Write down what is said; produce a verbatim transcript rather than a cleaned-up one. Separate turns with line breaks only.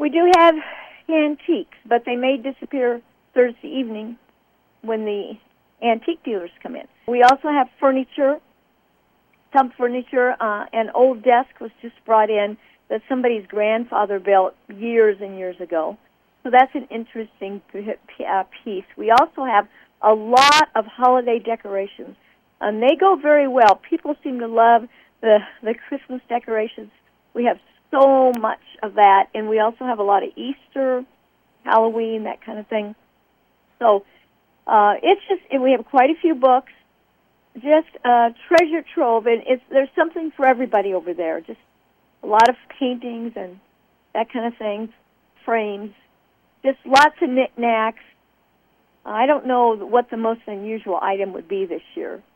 We do have antiques, but they may disappear Thursday evening when the antique dealers come in. We also have furniture, some furniture. Uh, an old desk was just brought in that somebody's grandfather built years and years ago. So that's an interesting uh, piece. We also have a lot of holiday decorations, and they go very well. People seem to love the, the Christmas decorations. We have so much of that, and we also have a lot of Easter, Halloween, that kind of thing. So uh, it's just, and we have quite a few books, just a treasure trove, and it's, there's something for everybody over there. Just a lot of paintings and that kind of thing, frames, just lots of knickknacks. I don't know what the most unusual item would be this year.